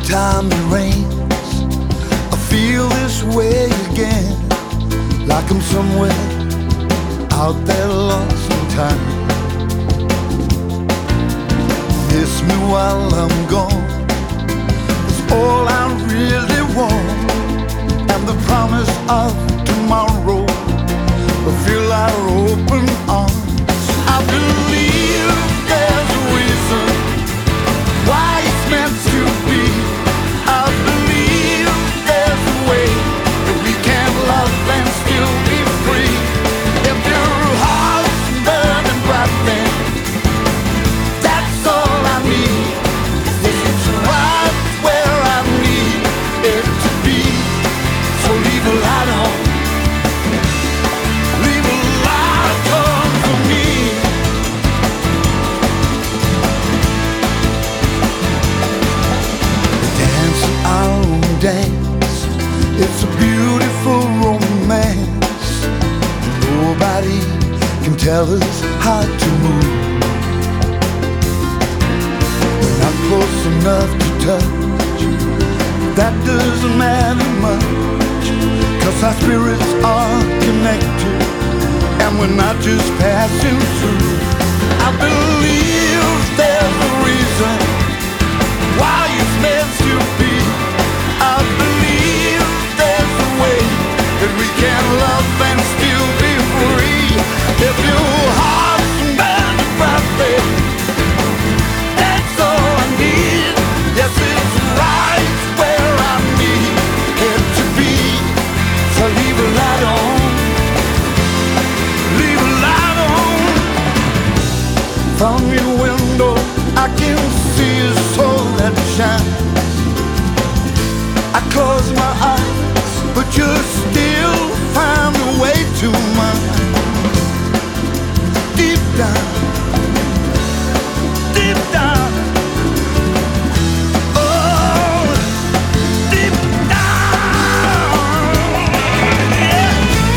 time it rains, I feel this way again, like I'm somewhere out there lost in time. Miss me while I'm gone, it's all I really want, and the promise of tomorrow will fill our open arms. I believe there's a reason why it's meant to be. I believe there's a way that we can love and still be free. If your heart's burning bright, then that's all I need. This is right where I need it to be. So leave a light on, leave a light on for me. Our own dance, it's a beautiful romance. Nobody can tell us how to move. We're not close enough to touch, that doesn't matter much, 'cause our spirits are connected, and we're not just passing through. I believe there's a reason why it's meant to be. I believe there's a way that we can love and still be free. If your heart's burning brightly, that's all I need. Yes, it's right where I need it to be. So leave a light on, leave a light on. From your window I can see a soul that shines. I close my eyes, but you still find a way to mine. Deep down, deep down, oh, deep down, yeah.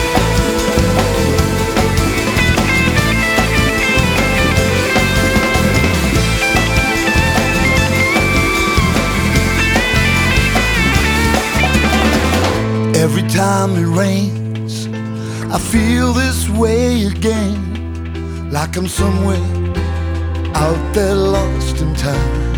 Every time it rains, I feel this way again, like I'm somewhere out there lost in time.